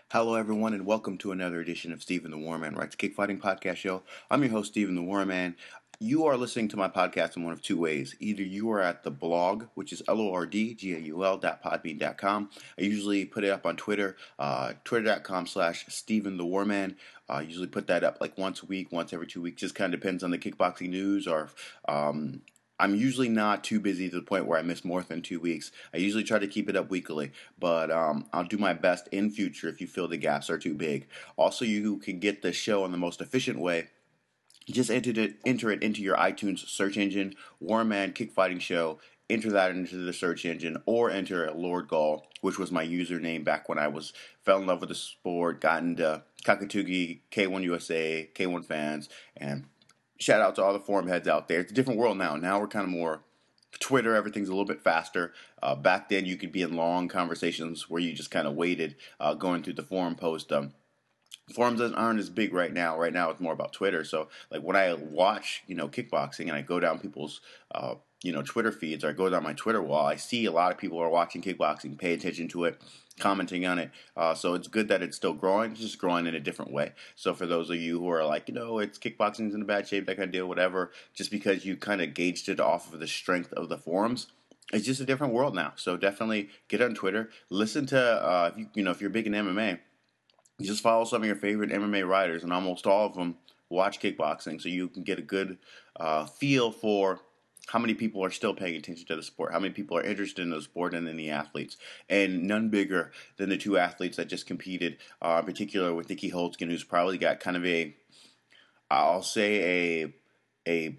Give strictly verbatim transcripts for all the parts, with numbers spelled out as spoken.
Hello, everyone, and welcome to another edition of Stephen the Warman Writes Kickfighting Podcast Show. I'm your host, Stephen the Warman. You are listening to my podcast in one of two ways. Either you are at the blog, which is L O R D G A U L dot podbean dot com. I usually put it up on Twitter, uh, twitter.com slash Stephen the Warman. I usually put that up like once a week, once every two weeks. Just kind of depends on the kickboxing news or um, I'm usually not too busy to the point where I miss more than two weeks. I usually try to keep it up weekly, but um, I'll do my best in future if you feel the gaps are too big. Also, you can get the show in the most efficient way. Just enter it, enter it into your iTunes search engine, Warman Kickfighting Show. Enter that into the search engine, or enter Lord Gall, which was my username back when I was fell in love with the sport, got into Kakatugi, K one U S A, K one fans, and shout out to all the forum heads out there. It's a different world now. Now we're kind of more Twitter. Everything's a little bit faster. Uh, back then, you could be in long conversations where you just kind of waited, uh, going through the forum post. Um, forums aren't as big right now. Right now, it's more about Twitter. So, like when I watch, you know, kickboxing, and I go down people's, uh, you know, Twitter feeds, or I go down my Twitter wall, I see a lot of people are watching kickboxing, pay attention to it, commenting on it. Uh, so it's good that it's still growing. It's just growing in a different way. So for those of you who are like, you know, it's kickboxing's in a bad shape, that kind of deal, whatever, just because you kind of gauged it off of the strength of the forums. It's just a different world now. So definitely get on Twitter. Listen to, uh, if you, you know, if you're big in M M A, you just follow some of your favorite M M A writers, and almost all of them watch kickboxing, so you can get a good uh, feel for how many people are still paying attention to the sport, how many people are interested in the sport and in the athletes. And none bigger than the two athletes that just competed, uh, in particular with Nikki Holzken, who's probably got kind of a, I'll say a, a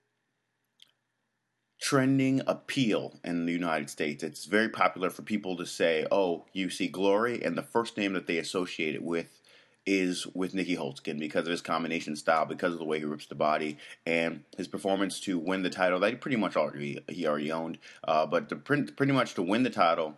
trending appeal in the United States. It's very popular for people to say, oh, you see Glory, and the first name that they associate it with is with Nikki Holzken because of his combination style, because of the way he rips the body, and his performance to win the title that he pretty much already he already owned. Uh, but to pretty much to win the title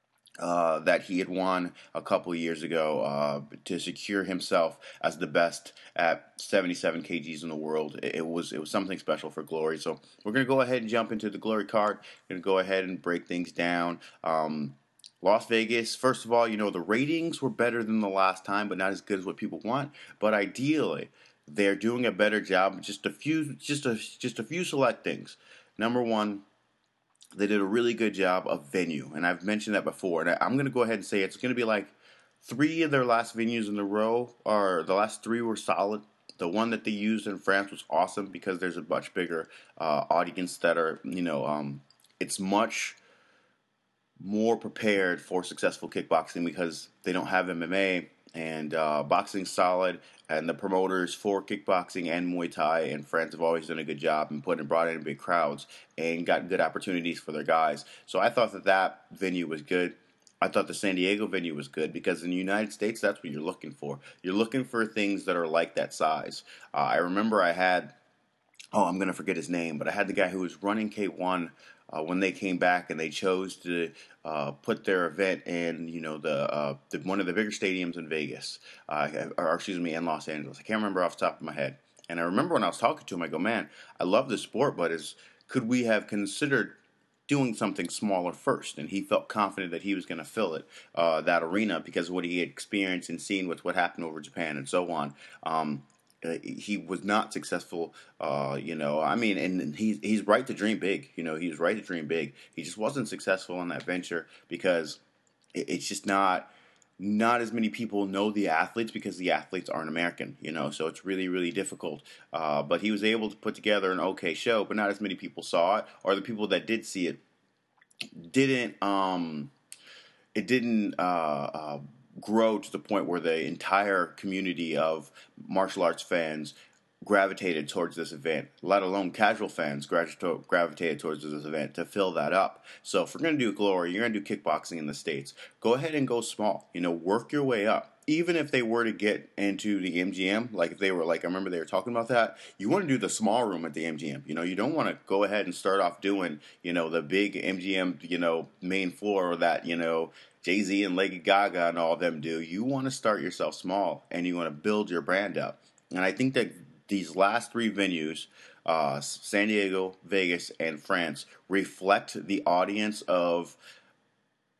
Uh, that he had won a couple of years ago uh, to secure himself as the best at seventy-seven kilograms in the world. It, it was it was something special for Glory. So we're going to go ahead and jump into the Glory card. We're going to go ahead and break things down. Um, Las Vegas, first of all, you know, the ratings were better than the last time, but not as good as what people want. But ideally, they're doing a better job. Just a few, just a just a few select things. Number one, they did a really good job of venue, and I've mentioned that before. And I'm going to go ahead and say it's going to be like three of their last venues in a row, or the last three were solid. The one that they used in France was awesome because there's a much bigger uh, audience that are, you know, um, it's much more prepared for successful kickboxing because they don't have M M A, and uh, boxing's solid, and the promoters for kickboxing and Muay Thai in France have always done a good job and put and brought in big crowds and got good opportunities for their guys. So I thought that that venue was good. I thought the San Diego venue was good because in the United States, that's what you're looking for. You're looking for things that are like that size. Uh, I remember I had, oh, I'm going to forget his name, but I had the guy who was running K one uh, when they came back, and they chose to uh, put their event in, you know, the, uh, the one of the bigger stadiums in Vegas, uh, or excuse me, in Los Angeles. I can't remember off the top of my head. And I remember when I was talking to him, I go, man, I love this sport, but is could we have considered doing something smaller first? And he felt confident that he was going to fill it, uh, that arena, because of what he had experienced and seen with what happened over Japan and so on. Um, uh, he was not successful, uh, you know. I mean, and he's he's right to dream big. You know, he's right to dream big. He just wasn't successful in that venture because it, it's just not not as many people know the athletes because the athletes aren't American. You know, so it's really really difficult. Uh, but he was able to put together an okay show, but not as many people saw it, or the people that did see it didn't. Um, it didn't. Uh, uh, grow to the point where the entire community of martial arts fans gravitated towards this event, let alone casual fans gravitated towards this event to fill that up. So if we're going to do Glory, you're going to do kickboxing in the States, go ahead and go small. You know, work your way up. Even if they were to get into the M G M, like if they were like, I remember they were talking about that, you want to do the small room at the M G M. You know, you don't want to go ahead and start off doing, you know, the big M G M, you know, main floor that, you know, Jay-Z and Lady Gaga and all of them do. You want to start yourself small, and you want to build your brand up. And I think that these last three venues, uh, San Diego, Vegas, and France, reflect the audience of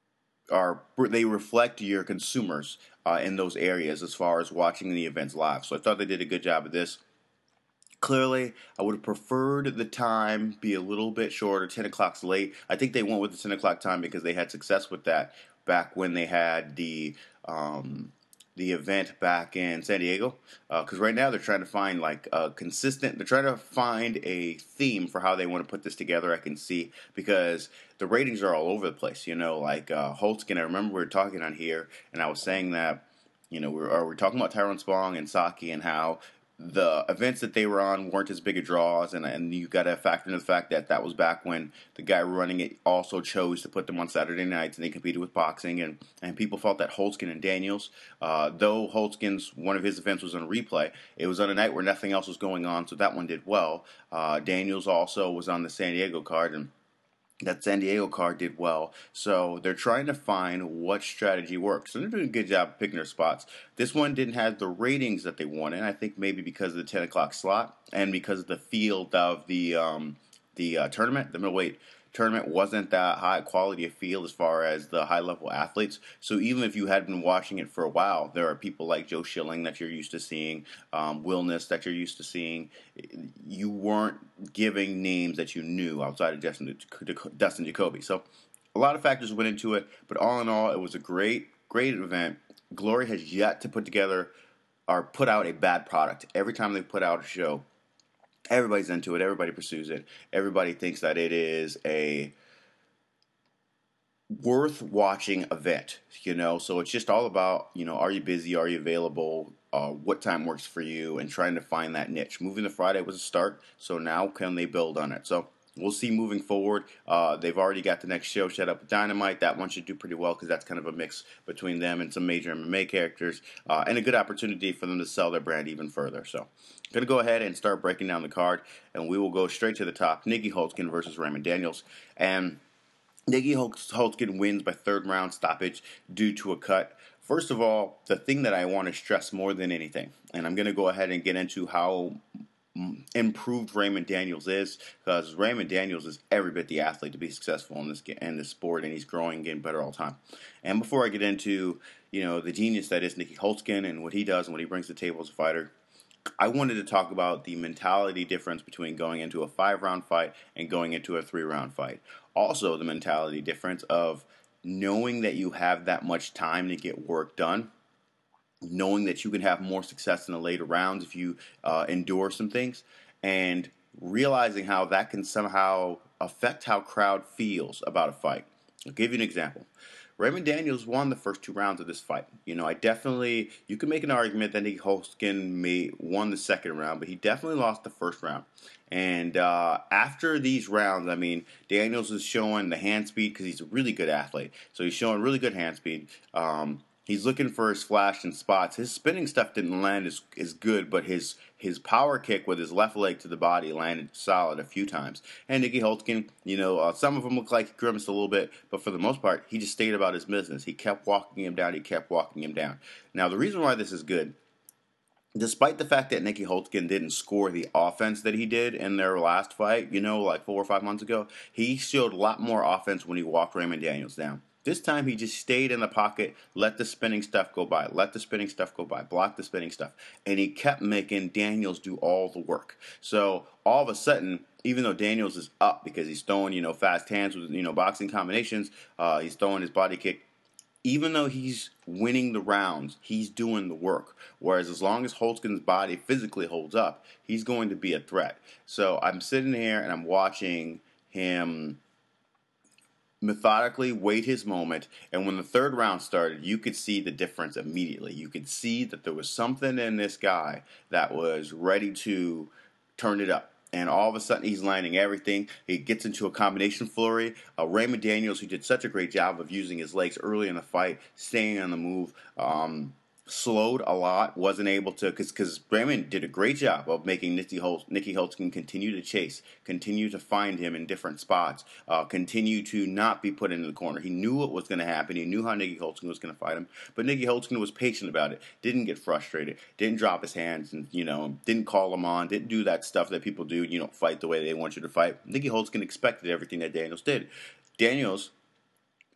are they reflect your consumers uh, in those areas as far as watching the events live. So I thought they did a good job of this. Clearly, I would have preferred the time be a little bit shorter. ten o'clock's late. I think they went with the ten o'clock time because they had success with that back when they had the um, the event back in San Diego. Because uh, right now they're trying to find like a consistent. They're trying to find a theme for how they want to put this together. I can see because the ratings are all over the place. You know, like uh, Holtzkin. I remember we were talking on here, and I was saying that. You know, we're, we're talking about Tyrone Spong and Saki and how the events that they were on weren't as big a draws, and and you got to factor in the fact that that was back when the guy running it also chose to put them on Saturday nights, and they competed with boxing, and, and people felt that Holtzkin and Daniels, uh, though Holtzkin's one of his events was on replay, it was on a night where nothing else was going on, so that one did well. Uh, Daniels also was on the San Diego card, and that San Diego card did well. So they're trying to find what strategy works. So they're doing a good job picking their spots. This one didn't have the ratings that they wanted. I think maybe because of the ten o'clock slot and because of the field of the um, the uh, tournament, the middleweight tournament wasn't that high quality of field as far as the high level athletes. So even if you had been watching it for a while, there are people like Joe Schilling that you're used to seeing, um, Willness that you're used to seeing. You weren't giving names that you knew outside of Dustin, Dustin Jacoby. So a lot of factors went into it, but all in all, it was a great, great event. Glory has yet to put together or put out a bad product. Every time they put out a show, everybody's into it. Everybody pursues it. Everybody thinks that it is a worth watching event, you know. So it's just all about, you know, are you busy? Are you available? Uh, what time works for you? And trying to find that niche. Moving to Friday was a start. So now can they build on it? So we'll see moving forward. Uh, they've already got the next show set up with Dynamite. That one should do pretty well because that's kind of a mix between them and some major M M A characters, uh, and a good opportunity for them to sell their brand even further. So I'm going to go ahead and start breaking down the card, and we will go straight to the top. Nieky Holtzkin versus Raymond Daniels. And Nieky Holtzkin wins by third round stoppage due to a cut. First of all, the thing that I want to stress more than anything, and I'm going to go ahead and get into how improved Raymond Daniels is, because Raymond Daniels is every bit the athlete to be successful in this in this sport, and he's growing, getting better all the time. And before I get into, you know, the genius that is Nieky Holtzkin and what he does and what he brings to the table as a fighter, I wanted to talk about the mentality difference between going into a five-round fight and going into a three-round fight. Also, the mentality difference of knowing that you have that much time to get work done, knowing that you can have more success in the later rounds if you uh, endure some things, and realizing how that can somehow affect how crowd feels about a fight. I'll give you an example. Raymond Daniels won the first two rounds of this fight. You know, I definitely, you can make an argument that Nieky Holtzkin may won the second round, but he definitely lost the first round. And uh, after these rounds, I mean, Daniels is showing the hand speed because he's a really good athlete. So he's showing really good hand speed. Um, He's looking for his flash and spots. His spinning stuff didn't land as, as good, but his his power kick with his left leg to the body landed solid a few times. And Nieky Holtzkin, you know, uh, some of them look like he grimaced a little bit, but for the most part, he just stayed about his business. He kept walking him down. He kept walking him down. Now, the reason why this is good, despite the fact that Nieky Holtzkin didn't score the offense that he did in their last fight, you know, like four or five months ago, he showed a lot more offense when he walked Raymond Daniels down. This time he just stayed in the pocket, let the spinning stuff go by, let the spinning stuff go by, block the spinning stuff, and he kept making Daniels do all the work. So all of a sudden, even though Daniels is up because he's throwing, you know, fast hands with, you know, boxing combinations, uh, he's throwing his body kick, even though he's winning the rounds, he's doing the work. Whereas as long as Holtzkin's body physically holds up, he's going to be a threat. So I'm sitting here and I'm watching him methodically wait his moment, and when the third round started, you could see the difference immediately. You could see that there was something in this guy that was ready to turn it up. And all of a sudden, he's landing everything. He gets into a combination flurry. Uh, Raymond Daniels, who did such a great job of using his legs early in the fight, staying on the move, um, slowed a lot, wasn't able to, because because Raymond did a great job of making Nieky Holtz, Nieky Holtzkin continue to chase, continue to find him in different spots, uh, continue to not be put into the corner. He knew what was going to happen. He knew how Nieky Holtzkin was going to fight him, but Nieky Holtzkin was patient about it, didn't get frustrated, didn't drop his hands, and, you know, didn't call him on, didn't do that stuff that people do, you know, fight the way they want you to fight. Nieky Holtzkin expected everything that Daniels did. Daniels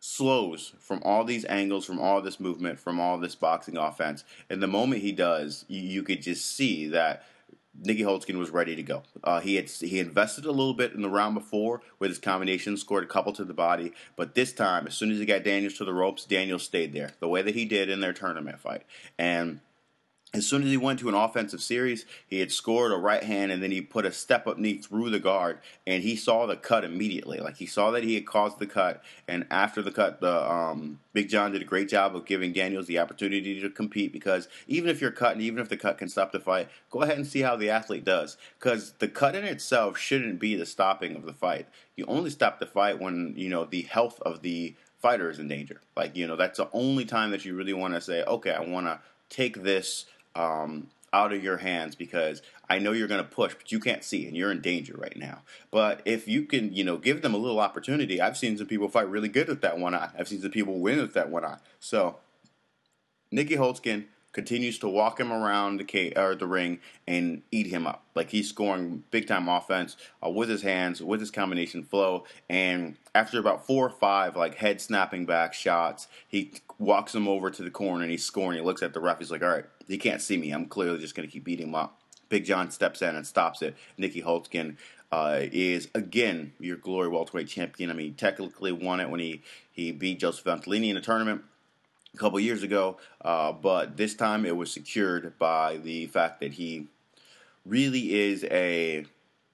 slows from all these angles, from all this movement, from all this boxing offense. And the moment he does, you, you could just see that Nieky Holzken was ready to go. Uh, he had he invested a little bit in the round before with his combination, scored a couple to the body, but this time, as soon as he got Daniels to the ropes, Daniels stayed there, the way that he did in their tournament fight. And as soon as he went to an offensive series, he had scored a right hand, and then he put a step-up knee through the guard, and he saw the cut immediately. Like, he saw that he had caused the cut, and after the cut, the um, Big John did a great job of giving Daniels the opportunity to compete, because even if you're cut, and even if the cut can stop the fight, go ahead and see how the athlete does, because the cut in itself shouldn't be the stopping of the fight. You only stop the fight when, you know, the health of the fighter is in danger. Like, you know, that's the only time that you really want to say, okay, I want to take this Um, out of your hands, because I know you're going to push, but you can't see, and you're in danger right now. But if you can, you know, give them a little opportunity, I've seen some people fight really good with that one eye. I've seen some people win with that one eye. So, Nieky Holzken continues to walk him around the ca- or the ring and eat him up. Like, he's scoring big-time offense uh, with his hands, with his combination flow, and after about four or five, like, head-snapping back shots, he walks him over to the corner, and he's scoring. He looks at the ref. He's like, all right, he can't see me. I'm clearly just going to keep beating him up. Big John steps in and stops it. Nieky Holzken uh, is, again, your Glory welterweight champion. I mean, he technically won it when he, he beat Joseph Valentellini in a tournament a couple years ago, uh, but this time it was secured by the fact that he really is a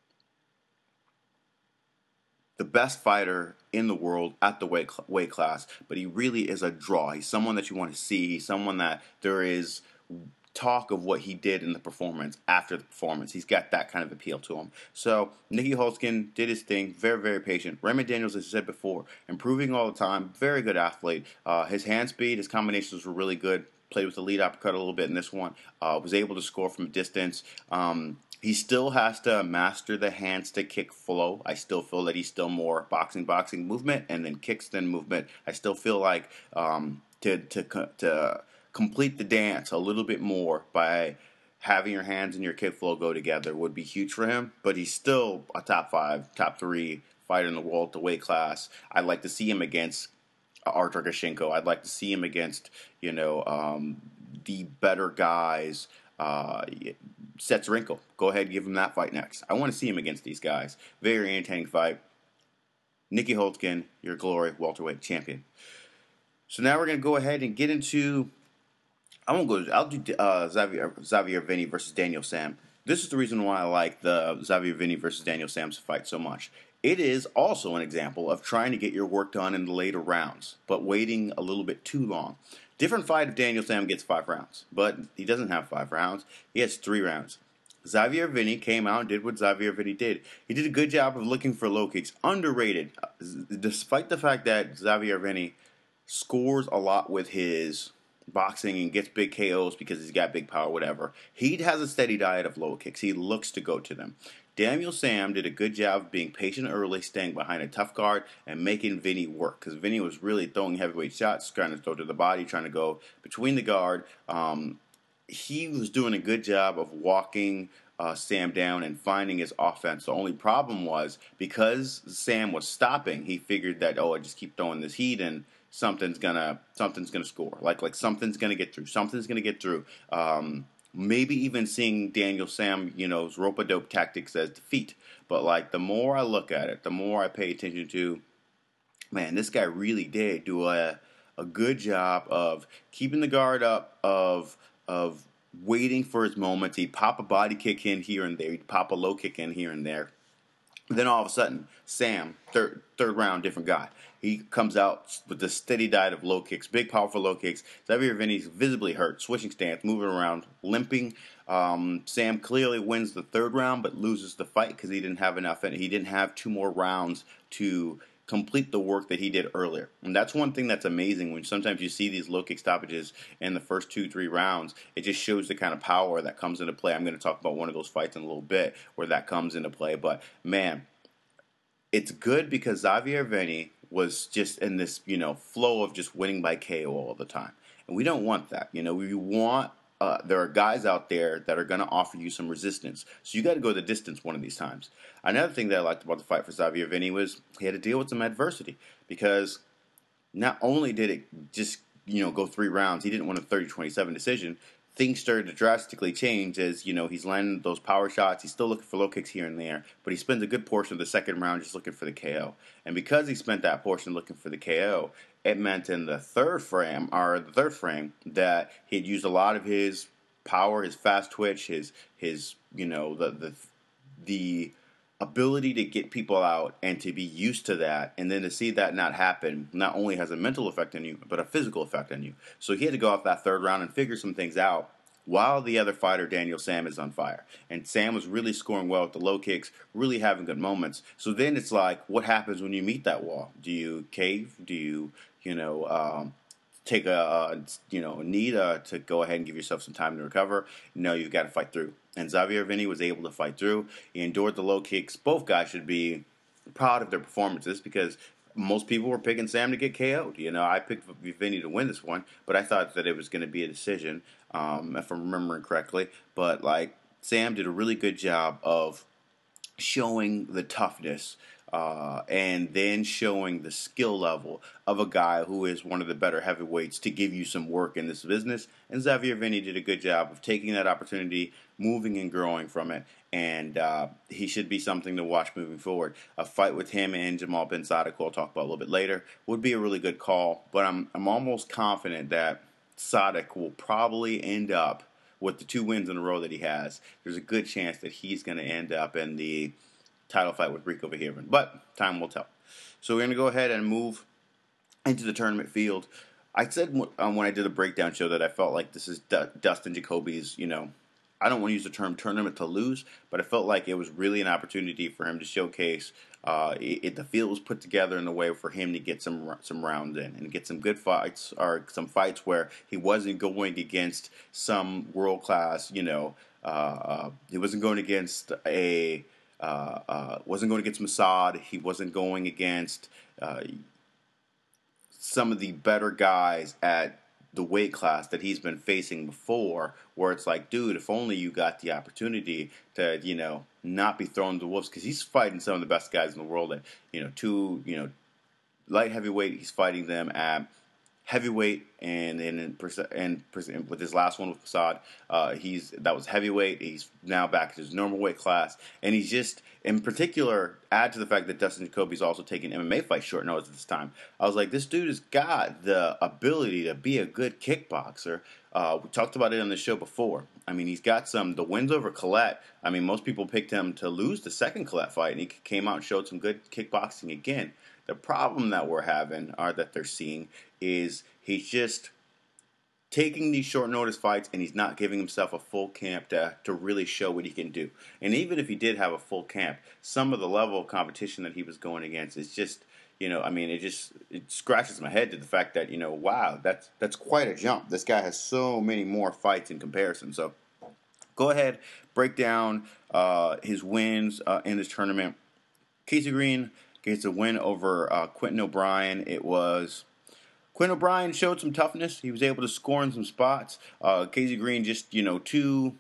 the best fighter in the world at the weight weight class, but he really is a draw. He's someone that you want to see. He's someone that there is talk of what he did in the performance after the performance. He's got that kind of appeal to him. So Nieky Holzken did his thing, very, very patient. Raymond Daniels, as I said before, improving all the time, very good athlete. Uh, his hand speed, his combinations were really good. Played with the lead uppercut a little bit in this one. Uh, was able to score from a distance. Um, he still has to master the hand stick kick flow. I still feel that he's still more boxing, boxing movement, and then kicks, then movement. I still feel like um, to to to complete the dance a little bit more by having your hands and your kick flow go together would be huge for him. But he's still a top five, top three fighter in the world, the weight class. I'd like to see him against Artur Gashenko. I'd like to see him against, you know, um, the better guys. Uh, Setsurenko. Go ahead and give him that fight next. I want to see him against these guys. Very entertaining fight. Nieky Holzken, your Glory welterweight champion. So now we're going to go ahead and get into... I won't go. I'll do uh, Xavier Xavier Vinny versus Daniel Sam. This is the reason why I like the Xavier Vinny versus Daniel Sam's fight so much. It is also an example of trying to get your work done in the later rounds, but waiting a little bit too long. Different fight if Daniel Sam gets five rounds, but he doesn't have five rounds. He has three rounds. Xavier Vinny came out and did what Xavier Vinny did. He did a good job of looking for low kicks. Underrated, despite the fact that Xavier Vinny scores a lot with his boxing and gets big K Os because he's got big power, whatever. He has a steady diet of low kicks. He looks to go to them. Daniel Sam did a good job of being patient early, staying behind a tough guard, and making Vinny work. Because Vinny was really throwing heavyweight shots, trying to throw to the body, trying to go between the guard. Um, he was doing a good job of walking uh, Sam down and finding his offense. The only problem was, because Sam was stopping, he figured that, oh, I just keep throwing this heat and something's gonna something's gonna score. Like like something's gonna get through. Something's gonna get through. Um, maybe even seeing Daniel Sam, you know, rope-a-dope tactics as defeat. But like the more I look at it, the more I pay attention to, man, this guy really did do a a good job of keeping the guard up, of of waiting for his moments. He'd pop a body kick in here and there. He'd pop a low kick in here and there. Then all of a sudden, Sam, third third round, different guy. He comes out with a steady diet of low kicks, big, powerful low kicks. Xavier Vinny's visibly hurt, switching stance, moving around, limping. Um, Sam clearly wins the third round, but loses the fight because he didn't have enough in it. He didn't have two more rounds to complete the work that he did earlier. And that's one thing that's amazing when sometimes you see these low kick stoppages in the first two, three rounds. It just shows the kind of power that comes into play. I'm going to talk about one of those fights in a little bit where that comes into play. But, man, it's good because Xavier Vinny was just in this, you know, flow of just winning by K O all the time. And we don't want that. You know, we want, uh, there are guys out there that are going to offer you some resistance. So you got to go the distance one of these times. Another thing that I liked about the fight for Xavier Vinny was he had to deal with some adversity because not only did it just, you know, go three rounds, he didn't win a thirty twenty-seven decision. Things started to drastically change as, you know, he's landing those power shots. He's still looking for low kicks here and there, but he spends a good portion of the second round just looking for the K O. And because he spent that portion looking for the K O, it meant in the third frame, or the third frame, that he'd used a lot of his power, his fast twitch, his his you know the the the ability to get people out and to be used to that, and then to see that not happen not only has a mental effect on you, but a physical effect on you. So he had to go off that third round and figure some things out while the other fighter, Daniel Sam, is on fire. And Sam was really scoring well with the low kicks, really having good moments. So then it's like, what happens when you meet that wall? Do you cave? Do you, you know, um, take a, a you know, need uh, to go ahead and give yourself some time to recover? No, you've got to fight through. And Xavier Vinny was able to fight through. He endured the low kicks. Both guys should be proud of their performances because most people were picking Sam to get K O'd. You know, I picked Vinny to win this one, but I thought that it was going to be a decision, um, if I'm remembering correctly. But, like, Sam did a really good job of showing the toughness uh, and then showing the skill level of a guy who is one of the better heavyweights to give you some work in this business. And Xavier Vinny did a good job of taking that opportunity, moving and growing from it, and uh, he should be something to watch moving forward. A fight with him and Jamal Ben Saddik, who I'll talk about a little bit later, would be a really good call, but I'm I'm almost confident that Saddik will probably end up with the two wins in a row that he has. There's a good chance that he's going to end up in the title fight with Rico Verhoeven, but time will tell. So we're going to go ahead and move into the tournament field. I said um, when I did a breakdown show that I felt like this is D- Dustin Jacoby's, you know, I don't want to use the term tournament to lose, but I felt like it was really an opportunity for him to showcase. Uh, it, it, the field was put together in a way for him to get some some rounds in and get some good fights, or some fights where he wasn't going against some world class, you know, uh, uh, he wasn't going against a uh, uh, wasn't going against Masad. He wasn't going against uh, some of the better guys at the weight class that he's been facing before, where it's like, dude, if only you got the opportunity to, you know, not be thrown to wolves, because he's fighting some of the best guys in the world at, you know, two, you know, light heavyweight. He's fighting them at heavyweight, and and and, and with his last one with Masad, uh, he's that was heavyweight. He's now back to his normal weight class, and he's just, in particular, add to the fact that Dustin Jacoby's also taking M M A fights short notice at this time. I was like, this dude has got the ability to be a good kickboxer. Uh, we talked about it on the show before. I mean, he's got some, the wins over Colette. I mean, most people picked him to lose the second Colette fight, and he came out and showed some good kickboxing again. The problem that we're having, or that they're seeing, is he's just taking these short notice fights and he's not giving himself a full camp to, to really show what he can do. And even if he did have a full camp, some of the level of competition that he was going against is just, you know, I mean, it just it scratches my head to the fact that, you know, wow, that's that's quite a jump. This guy has so many more fights in comparison. So go ahead, break down uh, his wins uh, in this tournament. Casey Green gets a win over uh, Quentin O'Brien. It was Quentin O'Brien showed some toughness. He was able to score in some spots. Uh, Casey Green just, you know, too.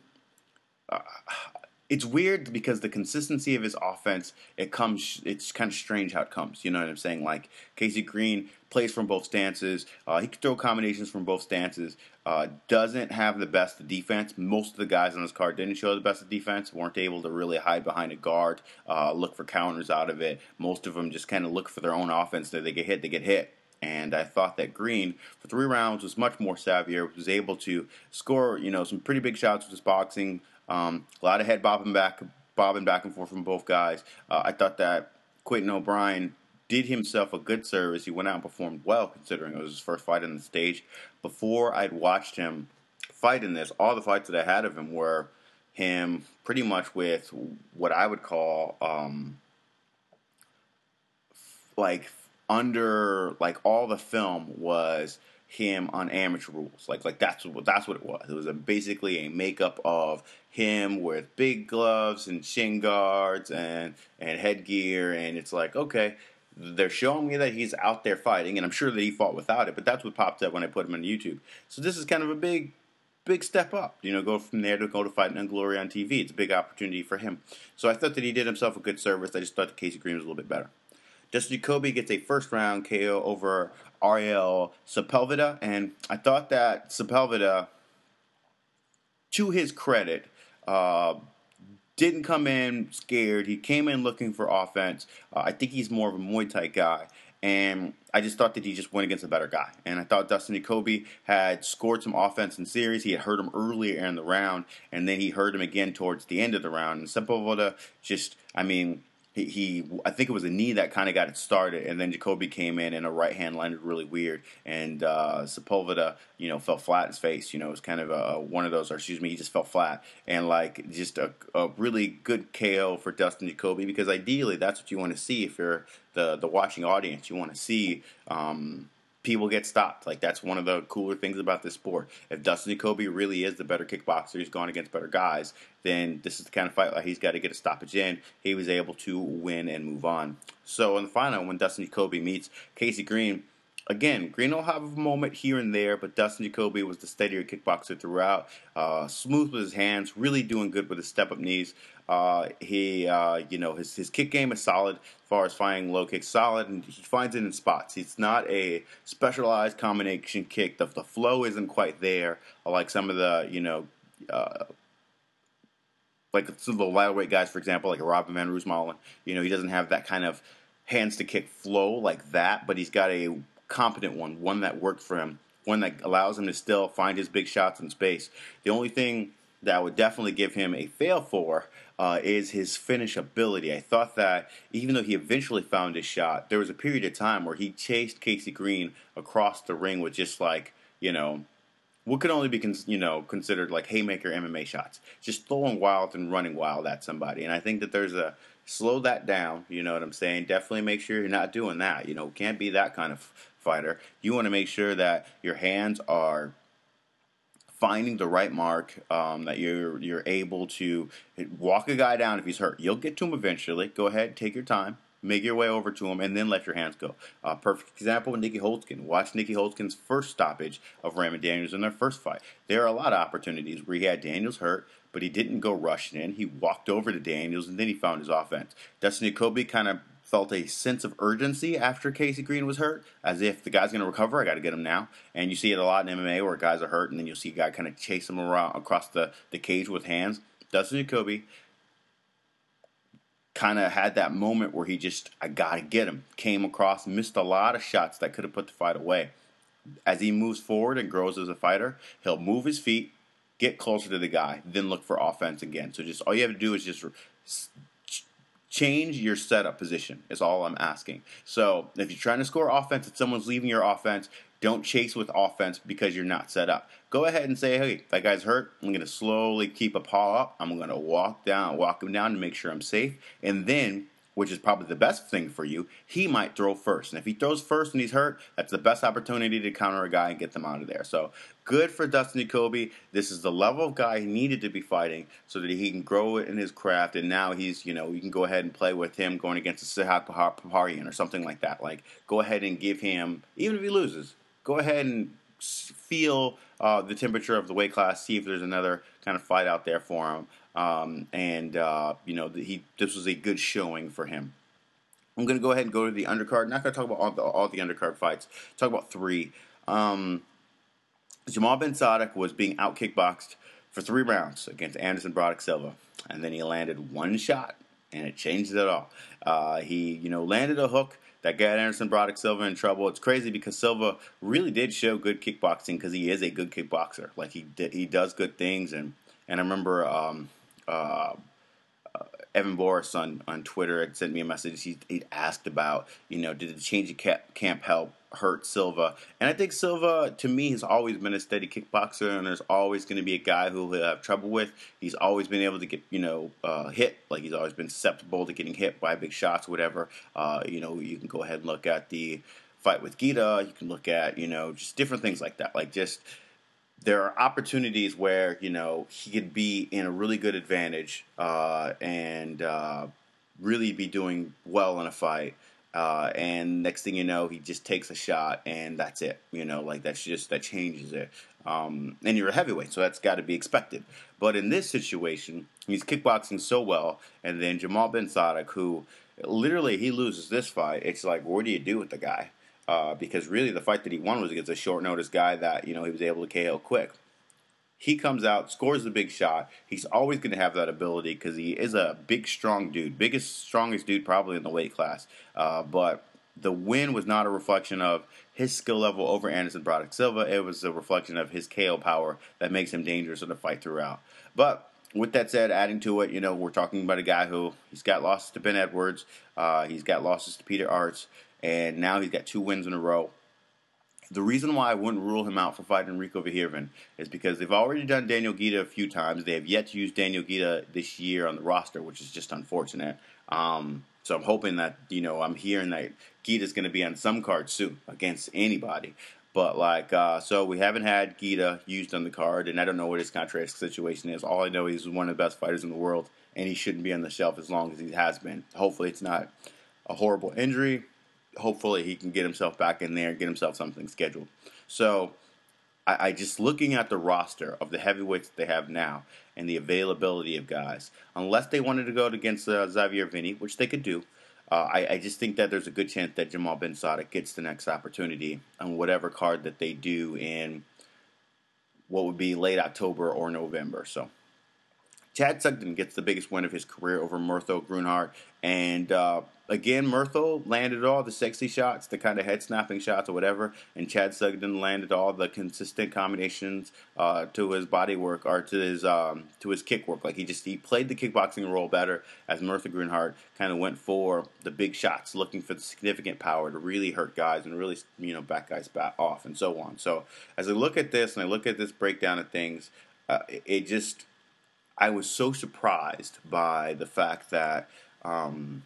Uh, it's weird because the consistency of his offense, it comes. It's kind of strange how it comes. You know what I'm saying? Like, Casey Green plays from both stances. Uh, he can throw combinations from both stances. Uh, doesn't have the best defense. Most of the guys on this card didn't show the best defense. Weren't able to really hide behind a guard, uh, look for counters out of it. Most of them just kind of look for their own offense. That they get hit, they get hit. And I thought that Green, for three rounds, was much more savvier. Was able to score, you know, some pretty big shots with his boxing. Um, a lot of head bobbing back, bobbing back and forth from both guys. Uh, I thought that Quentin O'Brien did himself a good service. He went out and performed well, considering it was his first fight on the stage. Before I'd watched him fight in this, all the fights that I had of him were him pretty much with what I would call um, like under like all the film was him on amateur rules. Like like that's what that's what it was. It was a, basically a makeup of him with big gloves and shin guards and and headgear, and it's like, okay, they're showing me that he's out there fighting, and I'm sure that he fought without it, but that's what popped up when I put him on YouTube. So this is kind of a big big step up, you know, go from there to go to fighting on Glory on T V. It's a big opportunity for him. So I thought that he did himself a good service. I just thought that Casey Green was a little bit better. Dustin Jacoby gets a first round K O over Ariel Sepulveda, and I thought that Sepulveda, to his credit, uh, didn't come in scared. He came in looking for offense. Uh, I think he's more of a Muay Thai guy. And I just thought that he just went against a better guy. And I thought Dustin Jacoby had scored some offense in series. He had hurt him earlier in the round, and then he hurt him again towards the end of the round. And Sepulveda just, I mean, he, he I think it was a knee that kind of got it started, and then Jacoby came in and a right hand landed really weird. And uh, Sepulveda, you know, fell flat in his face. You know, it was kind of a, one of those, or excuse me, he just fell flat. And like just a, a really good K O for Dustin Jacoby, because ideally that's what you want to see if you're the the watching audience. You want to see um, people get stopped. Like, that's one of the cooler things about this sport. If Dustin Jacoby really is the better kickboxer, he's gone against better guys, then this is the kind of fight like he's got to get a stoppage in. He was able to win and move on. So in the final, when Dustin Jacoby meets Casey Green, again, Green will have a moment here and there, but Dustin Jacoby was the steadier kickboxer throughout. Uh, smooth with his hands, really doing good with his step-up knees. Uh, he, uh, you know, his his kick game is solid as far as finding low kicks, solid, and he finds it in spots. It's not a specialized combination kick. The, the flow isn't quite there, like some of the, you know, uh, like some of the lightweight guys, for example, like Robin Van Roosmalen. You know, he doesn't have that kind of hands to kick flow like that, but he's got a competent one, one that works for him, one that allows him to still find his big shots in space. The only thing that I would definitely give him a fail for uh, is his finish ability. I thought that even though he eventually found his shot, there was a period of time where he chased Casey Green across the ring with just like, you know, what could only be, you know, considered like haymaker M M A shots, just throwing wild and running wild at somebody. And I think that there's a slow that down. You know what I'm saying? Definitely make sure you're not doing that. You know, can't be that kind of fighter. You want to make sure that your hands are finding the right mark, um, that you're you're able to walk a guy down if he's hurt. You'll get to him eventually. Go ahead, take your time. Make your way over to him, and then let your hands go. Uh, perfect example with Nicky Holtzkin. Watch Nicky Holtzkin's first stoppage of Raymond Daniels in their first fight. There are a lot of opportunities where he had Daniels hurt, but he didn't go rushing in. He walked over to Daniels, and then he found his offense. Dustin Jacoby kind of felt a sense of urgency after Casey Green was hurt, as if the guy's going to recover, I got to get him now. And you see it a lot in M M A where guys are hurt, and then you'll see a guy kind of chase him around across the, the cage with hands. Dustin Jacoby kind of had that moment where he just, I got to get him. Came across, missed a lot of shots that could have put the fight away. As he moves forward and grows as a fighter, he'll move his feet, get closer to the guy, then look for offense again. So just all you have to do is just change your setup position is all I'm asking. So if you're trying to score offense and someone's leaving your offense, don't chase with offense because you're not set up. Go ahead and say, hey, that guy's hurt. I'm going to slowly keep a paw up. I'm going to walk down, walk him down to make sure I'm safe. And then, which is probably the best thing for you, he might throw first. And if he throws first and he's hurt, that's the best opportunity to counter a guy and get them out of there. So good for Dustin Jacoby. This is the level of guy he needed to be fighting so that he can grow in his craft. And now he's, you know, you can go ahead and play with him going against a Sihak Paparian or something like that. Like, go ahead and give him, even if he loses, go ahead and feel uh, the temperature of the weight class, see if there's another kind of fight out there for him. Um, and, uh, you know, he this was a good showing for him. I'm going to go ahead and go to the undercard. I'm not going to talk about all the, all the undercard fights. Talk about three. Um, Jamal Ben Sadek was being out-kickboxed for three rounds against Anderson Broderick Silva. And then he landed one shot, and it changed it all. Uh, he, you know, landed a hook that got Anderson Broderick Silva in trouble. It's crazy because Silva really did show good kickboxing because he is a good kickboxer. Like, he did, he does good things. And, and I remember... Um, Uh, uh, Evan Boris on, on Twitter had sent me a message. He, he asked about, you know, did the change of camp, camp help hurt Silva? And I think Silva, to me, has always been a steady kickboxer, and there's always going to be a guy who he'll have trouble with. He's always been able to get, you know, uh, hit. Like, he's always been susceptible to getting hit by big shots, whatever. Uh, you know, you can go ahead and look at the fight with Gita. You can look at, you know, just different things like that. Like, just... there are opportunities where, you know, he could be in a really good advantage uh, and uh, really be doing well in a fight. Uh, and next thing you know, he just takes a shot and that's it. You know, like that's just, that changes it. Um, and you're a heavyweight, so that's got to be expected. But in this situation, he's kickboxing so well. And then Jamal Ben Sadek, who literally he loses this fight, it's like, what do you do with the guy? uh, because really the fight that he won was against a short notice guy that, you know, he was able to K O quick. He comes out, scores the big shot. He's always going to have that ability because he is a big, strong dude. Biggest, strongest dude probably in the weight class. Uh, but the win was not a reflection of his skill level over Anderson Broderick Silva. It was a reflection of his K O power that makes him dangerous in the fight throughout. But with that said, adding to it, you know, we're talking about a guy who he's got losses to Ben Edwards. Uh, he's got losses to Peter Arts. And now he's got two wins in a row. The reason why I wouldn't rule him out for fighting Rico Verhoeven is because they've already done Daniel Guida a few times. They have yet to use Daniel Guida this year on the roster, which is just unfortunate. Um, so I'm hoping that, you know, I'm hearing that Guida's going to be on some card soon against anybody. But, like, uh, so we haven't had Guida used on the card, and I don't know what his contract situation is. All I know is he's one of the best fighters in the world, and he shouldn't be on the shelf as long as he has been. Hopefully it's not a horrible injury. Hopefully he can get himself back in there and get himself something scheduled. So I, I just looking at the roster of the heavyweights that they have now and the availability of guys, unless they wanted to go against uh, Xavier Vinny, which they could do, uh, I, I just think that there's a good chance that Jamal Ben Saddik gets the next opportunity on whatever card that they do in what would be late October or November. So Chad Sugden gets the biggest win of his career over Murtho Grunhard. And uh, again, Murtho landed all the sexy shots, the kind of head-snapping shots or whatever, and Chad Sugden landed all the consistent combinations uh, to his body work or to his um, to his kick work. Like he just he played the kickboxing role better as Murtho Grunhard kind of went for the big shots, looking for the significant power to really hurt guys and really, you know, back guys back off and so on. So as I look at this and I look at this breakdown of things, uh, it, it just I was so surprised by the fact that, um,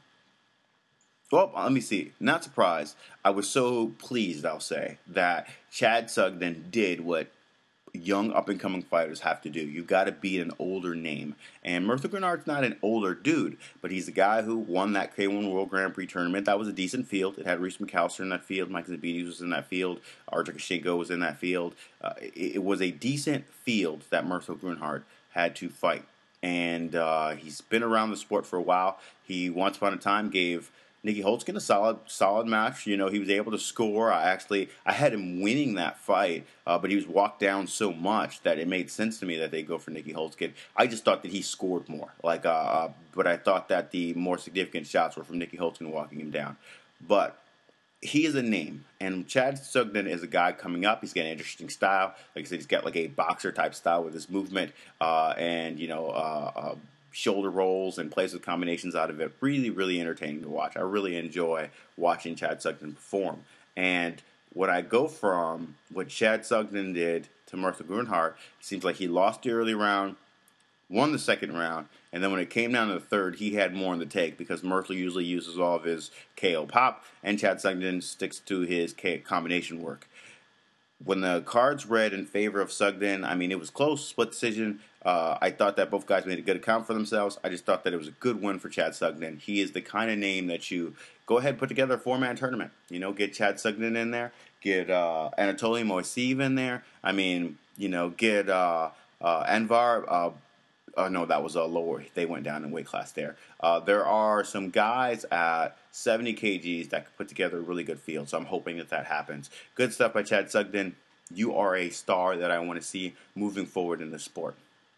well, let me see, not surprised. I was so pleased, I'll say, that Chad Sugden did what young up-and-coming fighters have to do. You've got to beat an older name. And Murtho Grunhard's not an older dude, but he's the guy who won that K one World Grand Prix tournament. That was a decent field. It had Reese McAllister in that field. Mike Zabides was in that field. Artur Kashenko was in that field. Uh, it, it was a decent field that Murtho Grunhard had to fight. And uh, he's been around the sport for a while. He, once upon a time, gave Nicky Holtzkin a solid solid match. You know, he was able to score. I actually, I had him winning that fight, uh, but he was walked down so much that it made sense to me that they go for Nicky Holtzkin. I just thought that he scored more. Like, uh, but I thought that the more significant shots were from Nicky Holtzkin walking him down. But he is a name, and Chad Sugden is a guy coming up. He's got an interesting style. Like I said, he's got like a boxer-type style with his movement uh, and, you know, uh, uh, shoulder rolls and plays with combinations out of it. Really, really entertaining to watch. I really enjoy watching Chad Sugden perform. And when I go from what Chad Sugden did to Murtho Grunhard, it seems like he lost the early round, won the second round, and then when it came down to the third, he had more in the take because Murtho usually uses all of his K O pop, and Chad Sugden sticks to his K combination work. When the cards read in favor of Sugden, I mean, it was close, split decision. Uh, I thought that both guys made a good account for themselves. I just thought that it was a good win for Chad Sugden. He is the kind of name that you go ahead and put together a four-man tournament. You know, get Chad Sugden in there, get uh, Anatoly Moiseev in there. I mean, you know, get uh, uh, Anvar. Uh, Oh, no, that was a lower. They went down in weight class there. Uh, there are some guys at seventy kilograms that could put together a really good field, so I'm hoping that that happens. Good stuff by Chad Sugden. You are a star that I want to see moving forward in the sport.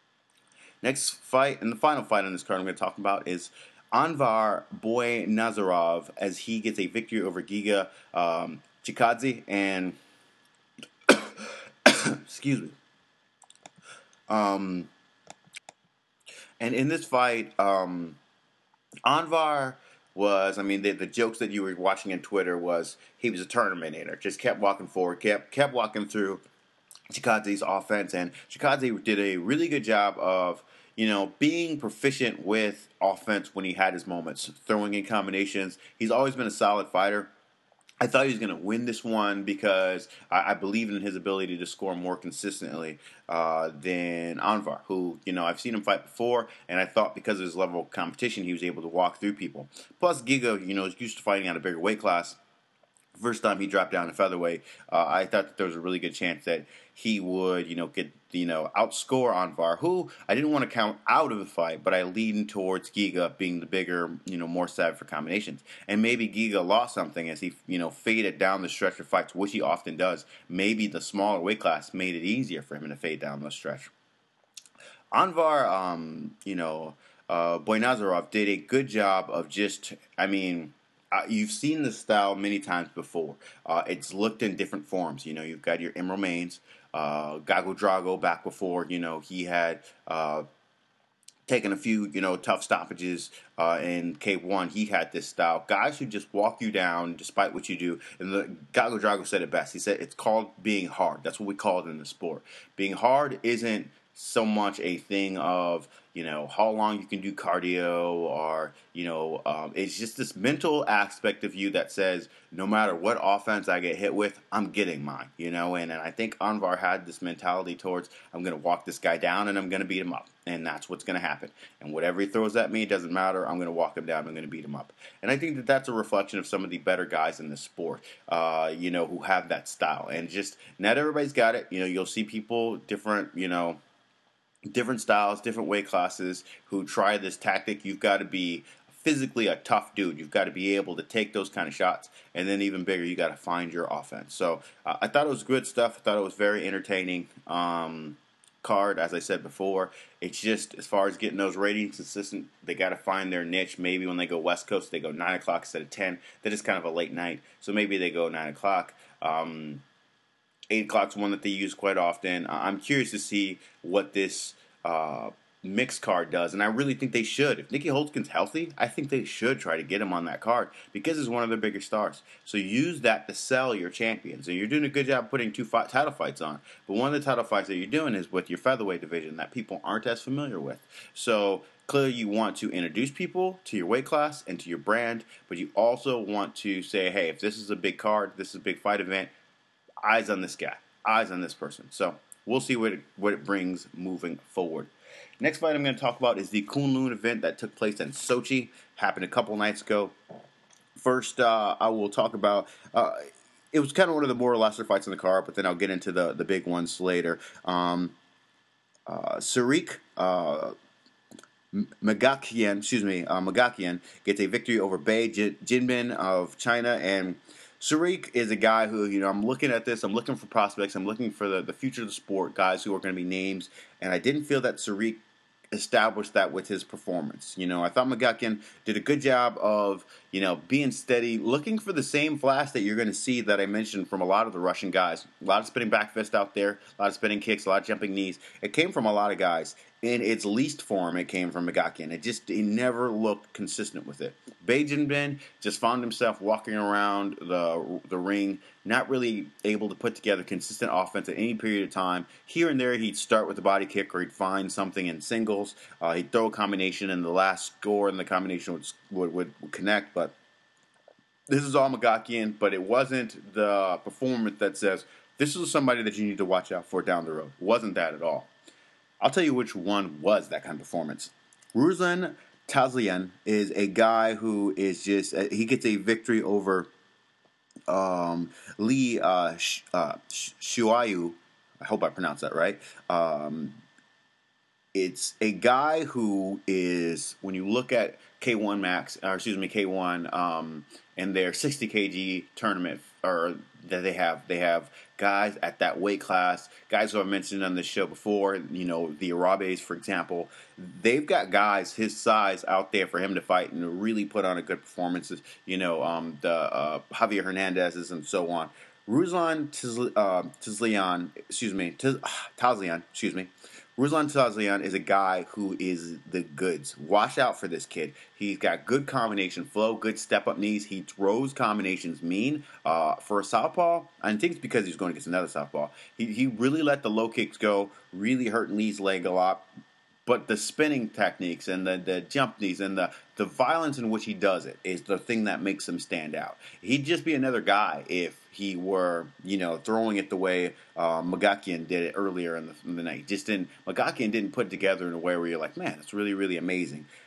Next fight, and the final fight on this card I'm going to talk about is Anvar Boy Nazarov as he gets a victory over Giga um, Chikadze. And, excuse me. Um... And in this fight, um, Anvar was, I mean, the, the jokes that you were watching on Twitter was he was a tournaminator. Just kept walking forward, kept kept walking through Chikadze's offense. And Chikadze did a really good job of, you know, being proficient with offense when he had his moments, throwing in combinations. He's always been a solid fighter. I thought he was going to win this one because I, I believe in his ability to score more consistently uh, than Anvar, who, you know, I've seen him fight before, and I thought because of his level of competition, he was able to walk through people. Plus, Giga, you know, is used to fighting at a bigger weight class first time he dropped down to featherweight, uh, I thought that there was a really good chance that he would, you know, get, you know, outscore Anvar, who I didn't want to count out of the fight, but I lean towards Giga being the bigger, you know, more savvy for combinations. And maybe Giga lost something as he, you know, faded down the stretch of fights, which he often does. Maybe the smaller weight class made it easier for him to fade down the stretch. Anvar, um, you know, uh, Boynazarov did a good job of just, I mean, uh, you've seen this style many times before. Uh, it's looked in different forms. You know, you've got your M. Romains, uh, Gago Drago back before, you know, he had uh, taken a few, you know, tough stoppages uh, in K one. He had this style. Guys who just walk you down despite what you do. And the, Gago Drago said it best. He said it's called being hard. That's what we call it in the sport. Being hard isn't so much a thing of, you know, how long you can do cardio or, you know, um, it's just this mental aspect of you that says no matter what offense I get hit with, I'm getting mine, you know, and, and I think Anvar had this mentality towards I'm going to walk this guy down and I'm going to beat him up, and that's what's going to happen. And whatever he throws at me, it doesn't matter. I'm going to walk him down. I'm going to beat him up. And I think that that's a reflection of some of the better guys in the sport, uh, you know, who have that style. And just not everybody's got it. You know, you'll see people different, you know, different styles, different weight classes who try this tactic. You've got to be physically a tough dude. You've got to be able to take those kind of shots. And then even bigger, you got to find your offense. So uh, I thought it was good stuff. I thought it was very entertaining um, card, as I said before. It's just, as far as getting those ratings consistent, they got to find their niche. Maybe when they go West Coast, they go nine o'clock instead of ten. That is kind of a late night. So maybe they go nine o'clock. Um, eight o'clock's one that they use quite often. I'm curious to see what this uh, mixed card does, and I really think they should. If Nieky Holzken's healthy, I think they should try to get him on that card because he's one of their bigger stars. So use that to sell your champions. And you're doing a good job putting two fight, title fights on. But one of the title fights that you're doing is with your featherweight division that people aren't as familiar with. So clearly you want to introduce people to your weight class and to your brand, but you also want to say, hey, if this is a big card, this is a big fight event, eyes on this guy, eyes on this person. So we'll see what it, what it brings moving forward. Next fight I'm going to talk about is the Kunlun event that took place in Sochi. Happened a couple nights ago. First, uh, I will talk about, uh, it was kind of one of the more lesser fights in the card, but then I'll get into the, the big ones later. Um, uh, Sarik uh, Magakian, excuse me, uh, Magakian gets a victory over Bei Jinbin of China, and Sarik is a guy who, you know, I'm looking at this, I'm looking for prospects, I'm looking for the, the future of the sport, guys who are going to be names, and I didn't feel that Sarik established that with his performance. You know, I thought Magakian did a good job of, you know, being steady, looking for the same flash that you're going to see that I mentioned from a lot of the Russian guys. A lot of spinning back fist out there, a lot of spinning kicks, a lot of jumping knees. It came from a lot of guys. In its least form, it came from Magakian. It just, he never looked consistent with it. Bei Jinbin just found himself walking around the the ring, not really able to put together consistent offense at any period of time. Here and there, he'd start with a body kick, or he'd find something in singles. Uh, he'd throw a combination, and the last score in the combination would, would, would, would connect. But this is all Magakian, but it wasn't the performance that says, this is somebody that you need to watch out for down the road. It wasn't that at all. I'll tell you which one was that kind of performance. Ruslan Tazlian is a guy who is just, uh, he gets a victory over um, Li uh, Sh- uh, Shuayu. I hope I pronounced that right. Um, it's a guy who is, when you look at K one Max, or excuse me, K one um, and their sixty kilogram tournament, or that they have, they have guys at that weight class, guys who I've mentioned on this show before, you know, the Arabes, for example. They've got guys his size out there for him to fight and to really put on a good performance, you know, um, the uh, Javier Hernandez's and so on. Ruslan Tazlian, uh, excuse me, Taz, Tazlian, excuse me, Ruslan Tazlian is a guy who is the goods. Watch out for this kid. He's got good combination flow, good step-up knees. He throws combinations mean. Uh, for a southpaw, I think it's because he's going against another southpaw. He, he really let the low kicks go, really hurt Lee's leg a lot. But the spinning techniques and the, the jump knees and the, the violence in which he does it is the thing that makes him stand out. He'd just be another guy if he were, you know, throwing it the way uh, Magakian did it earlier in the, in the night. Just didn't, Magakian didn't put it together in a way where you're like, man, that's really, really amazing.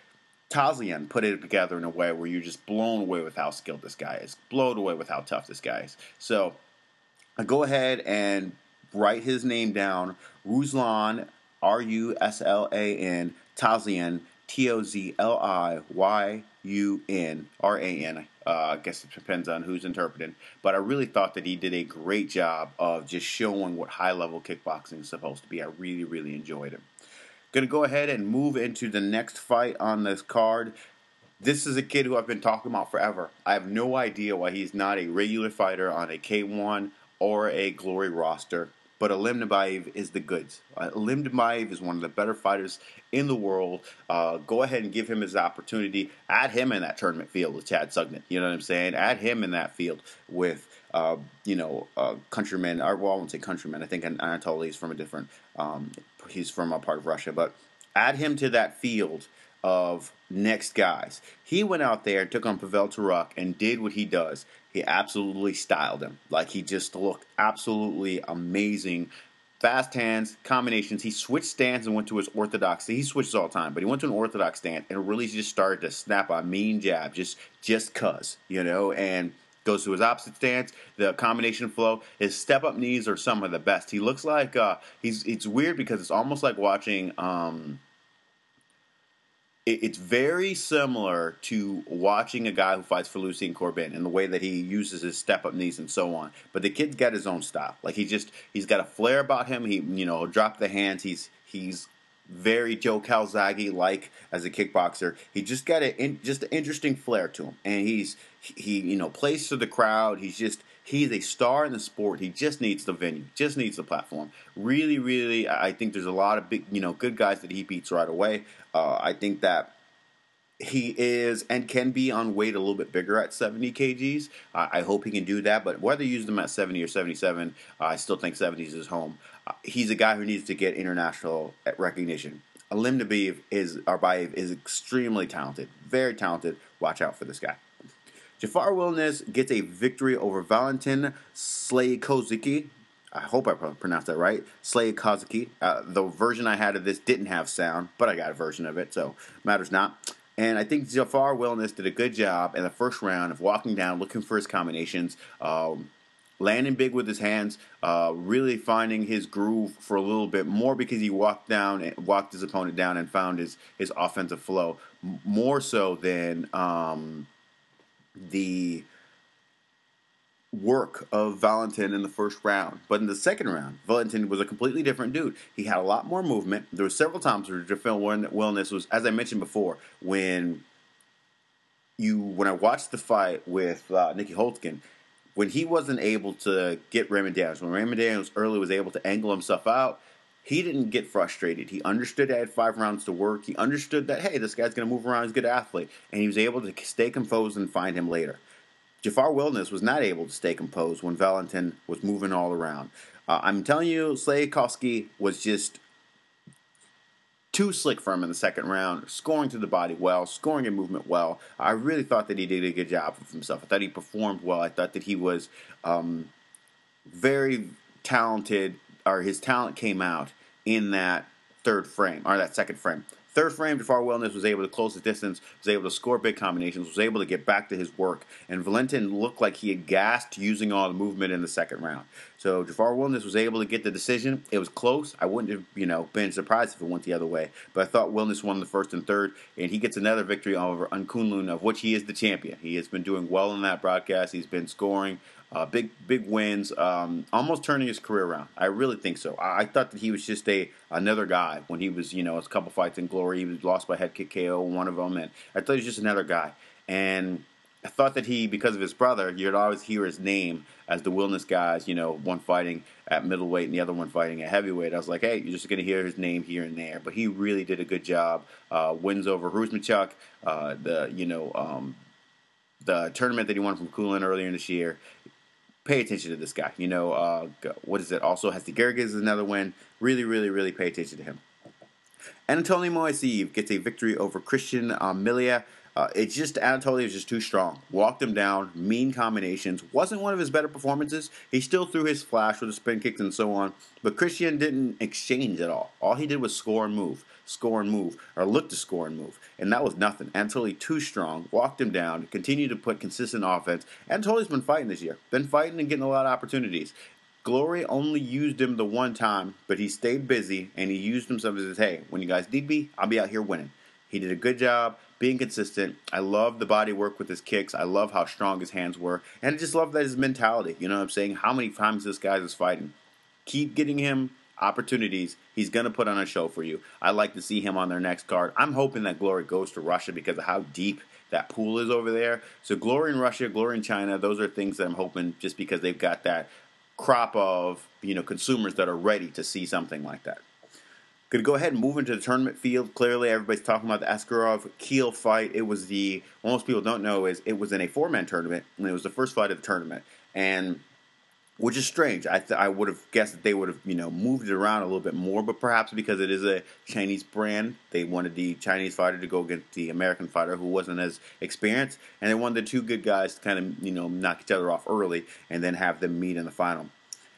Tazian put it together in a way where you're just blown away with how skilled this guy is, blown away with how tough this guy is. So I go ahead and write his name down, Ruslan, R U S L A N, Tazian, T O Z L I Y U N, R A N. Uh, I guess it depends on who's interpreting. But I really thought that he did a great job of just showing what high-level kickboxing is supposed to be. I really, really enjoyed it. Going to go ahead and move into the next fight on this card. This is a kid who I've been talking about forever. I have no idea why he's not a regular fighter on a K one or a Glory roster, but Alim Nabayev is the goods. Uh, Alim Nabayev is one of the better fighters in the world. Uh, go ahead and give him his opportunity. Add him in that tournament field with Chad Sugden. You know what I'm saying? Add him in that field with, uh, you know, uh, countrymen. Or, well, I won't say countrymen. I think Anatoly is from a different, um, he's from a part of Russia. But add him to that field of next guys. He went out there, took on Pavel Turok, and did what he does. He absolutely styled him. Like, he just looked absolutely amazing. Fast hands, combinations. He switched stance and went to his orthodox. He switches all the time, but he went to an orthodox stance and really just started to snap a mean jab, just just cuz, you know, and goes to his opposite stance. The combination flow, his step-up knees are some of the best. He looks like, uh, he's. it's weird because it's almost like watching... Um, It's very similar to watching a guy who fights for Lucien Corbin in the way that he uses his step-up knees and so on. But the kid's got his own style. Like, he just, he's got a flair about him. He, you know, he'll drop the hands. He's, he's very Joe Calzaghe-like as a kickboxer. He just got a, in, just an interesting flair to him. And he's, he, you know, plays to the crowd. He's just, he's a star in the sport. He just needs the venue, just needs the platform. Really, really, I think there's a lot of big, you know, good guys that he beats right away. Uh, I think that he is and can be on weight a little bit bigger at seventy kilograms. Uh, I hope he can do that, but whether you use him at seventy or seventy-seven, uh, I still think seventy is his home. Uh, he's a guy who needs to get international recognition. Alim Nabayev is, Arbayev is extremely talented, very talented. Watch out for this guy. Jafar Wilness gets a victory over Valentin Slaykozicki. I hope I pronounced that right. Slaykozicki. Uh, the version I had of this didn't have sound, but I got a version of it, so matters not. And I think Jafar Wilness did a good job in the first round of walking down, looking for his combinations, um, landing big with his hands, uh, really finding his groove for a little bit more because he walked down and walked his opponent down and found his his offensive flow more so than um, the work of Valentin in the first round. But in the second round, Valentin was a completely different dude. He had a lot more movement. There were several times where Jafar Wilness was, as I mentioned before, when you when I watched the fight with uh, Nicky Holtzkin, when he wasn't able to get Raymond Daniels, when Raymond Daniels early was able to angle himself out, he didn't get frustrated. He understood I had five rounds to work. He understood that, hey, this guy's going to move around. He's a good athlete. And he was able to stay composed and find him later. Jafar Wilness was not able to stay composed when Valentin was moving all around. Uh, I'm telling you, Slaykovsky was just too slick for him in the second round, scoring to the body well, scoring in movement well. I really thought that he did a good job of himself. I thought he performed well. I thought that he was um, very talented, or his talent came out in that third frame, or that second frame. Third frame, Jafar Wilness was able to close the distance, was able to score big combinations, was able to get back to his work. And Valentin looked like he had gassed using all the movement in the second round. So Jafar Wilness was able to get the decision. It was close. I wouldn't have, you know, been surprised if it went the other way. But I thought Wilness won the first and third, and he gets another victory over Nkunlun, of which he is the champion. He has been doing well in that broadcast. He's been scoring uh, big, big wins, um, almost turning his career around. I really think so. I, I thought that he was just a another guy when he was, you know, a couple fights in Glory. He was lost by head kick K O, one of them, and I thought he was just another guy. And I thought that he, because of his brother, you'd always hear his name as the Wilness guys, you know, one fighting at middleweight and the other one fighting at heavyweight. I was like, hey, you're just going to hear his name here and there. But he really did a good job. Uh, wins over Rusmachuk, uh, the, you know, um, the tournament that he won from Kulin earlier in this year. Pay attention to this guy. You know, uh, what is it? Also, Hesti Gerges is another win. Really, really, really pay attention to him. Anatoly Moiseev gets a victory over Christian uh, Milia. Uh, it's just Anatoly was just too strong. Walked him down, mean combinations. Wasn't one of his better performances. He still threw his flash with the spin kicks and so on. But Christian didn't exchange at all. All he did was score and move, score and move, or look to score and move. And that was nothing. Anatoly too strong. Walked him down. Continued to put consistent offense. Anatoly's been fighting this year. Been fighting and getting a lot of opportunities. Glory only used him the one time, but he stayed busy, and he used himself as his, hey, when you guys need me, I'll be out here winning. He did a good job being consistent. I love the body work with his kicks. I love how strong his hands were. And I just love that his mentality. You know what I'm saying? How many times this guy is fighting. Keep getting him opportunities. He's going to put on a show for you. I like to see him on their next card. I'm hoping that Glory goes to Russia because of how deep that pool is over there. So Glory in Russia, Glory in China, those are things that I'm hoping just because they've got that crop of, you know, consumers that are ready to see something like that. Going to go ahead and move into the tournament field. Clearly, everybody's talking about the Askarov-Keel fight. It was the, what most people don't know is it was in a four-man tournament, and it was the first fight of the tournament. And, which is strange. I th- I would have guessed that they would have, you know, moved it around a little bit more, but perhaps because it is a Chinese brand, they wanted the Chinese fighter to go against the American fighter who wasn't as experienced, and they wanted the two good guys to kind of, you know, knock each other off early and then have them meet in the final.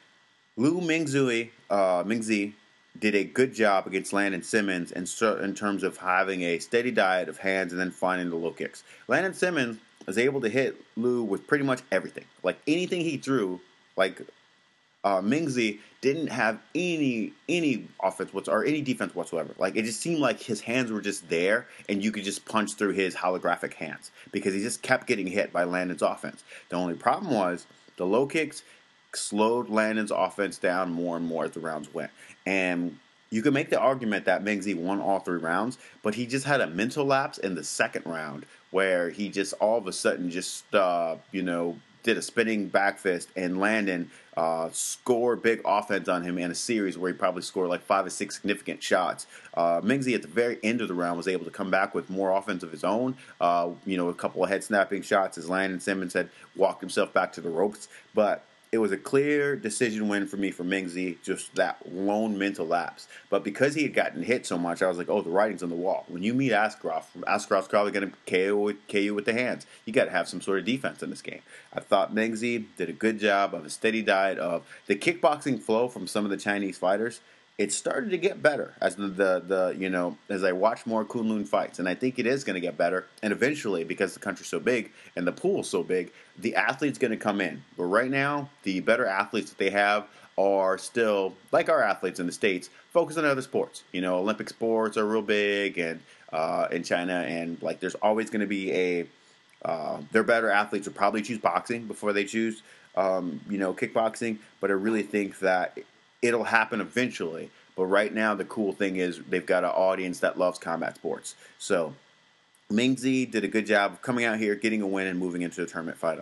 Lu Mingzui, uh, Mingzi did a good job against Landon Simmons in, in terms of having a steady diet of hands and then finding the low kicks. Landon Simmons was able to hit Lu with pretty much everything. Like anything he threw, like uh, Mingzi didn't have any any offense whatsoever, or any defense whatsoever. Like it just seemed like his hands were just there, and you could just punch through his holographic hands because he just kept getting hit by Landon's offense. The only problem was the low kicks slowed Landon's offense down more and more as the rounds went. And you can make the argument that Mingzi won all three rounds, but he just had a mental lapse in the second round where he just all of a sudden just, uh, you know, did a spinning back fist, and Landon uh, scored big offense on him in a series where he probably scored like five or six significant shots. Uh, Mingzi at the very end of the round was able to come back with more offense of his own, uh, you know, a couple of head snapping shots as Landon Simmons had walked himself back to the ropes. But it was a clear decision win for me for Mingzi, just that lone mental lapse. But because he had gotten hit so much, I was like, oh, the writing's on the wall. When you meet Askarov, Askarov's probably going to K O, K O you with the hands. You got to have some sort of defense in this game. I thought Mingzi did a good job of a steady diet of the kickboxing flow from some of the Chinese fighters. It started to get better as the, the, the you know as I watch more Kunlun fights, and I think it is going to get better. And eventually, because the country's so big and the pool's so big, the athlete's going to come in. But right now, the better athletes that they have are still like our athletes in the States, focused on other sports. You know, Olympic sports are real big, and uh, in China, and like there's always going to be a uh, their better athletes will probably choose boxing before they choose um, you know kickboxing. But I really think that it'll happen eventually, but right now the cool thing is they've got an audience that loves combat sports. So Mingzi did a good job of coming out here, getting a win, and moving into the tournament final.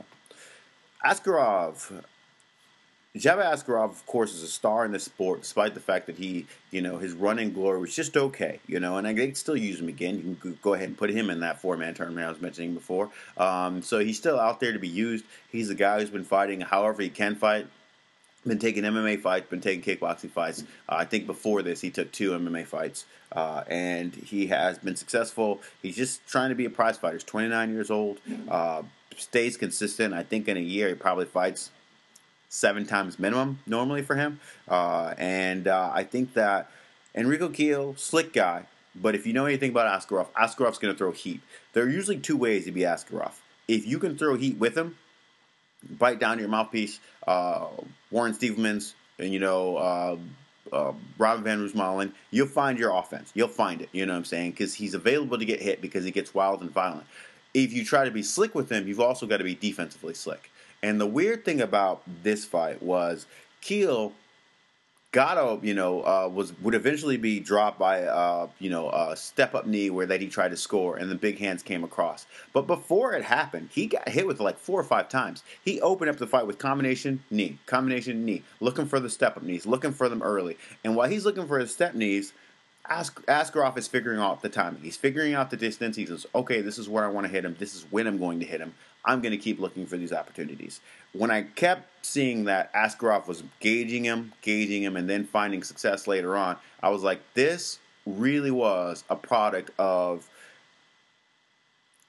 Askarov. Jabba Askarov, of course, is a star in this sport, despite the fact that he, you know, his running glory was just okay, you know, and I could still use him again. You can go ahead and put him in that four-man tournament I was mentioning before. Um, so he's still out there to be used. He's a guy who's been fighting however he can fight. Been taking M M A fights, been taking kickboxing fights. Uh, I think before this he took two M M A fights, uh, and he has been successful. He's just trying to be a prize fighter. He's twenty-nine years old, uh, stays consistent. I think in a year he probably fights seven times minimum normally for him. Uh, and uh, I think that Enrico Keel, slick guy, but if you know anything about Askarov, Askarov's going to throw heat. There are usually two ways to be Askarov. If you can throw heat with him, bite down your mouthpiece, uh, Warren Stevenmans, and you know, uh, uh, Robin Van Roosmalen, you'll find your offense. You'll find it, you know what I'm saying? Because he's available to get hit because he gets wild and violent. If you try to be slick with him, you've also got to be defensively slick. And the weird thing about this fight was Keel got a, you know, uh, was would eventually be dropped by, uh, you know, a step-up knee where that he tried to score, and the big hands came across. But before it happened, he got hit with like four or five times. He opened up the fight with combination knee, combination knee, looking for the step-up knees, looking for them early. And while he's looking for his step knees, Ask, Askarov is figuring out the timing. He's figuring out the distance. He says, okay, this is where I want to hit him. This is when I'm going to hit him. I'm going to keep looking for these opportunities. When I kept seeing that Askarov was gauging him, gauging him, and then finding success later on, I was like, this really was a product of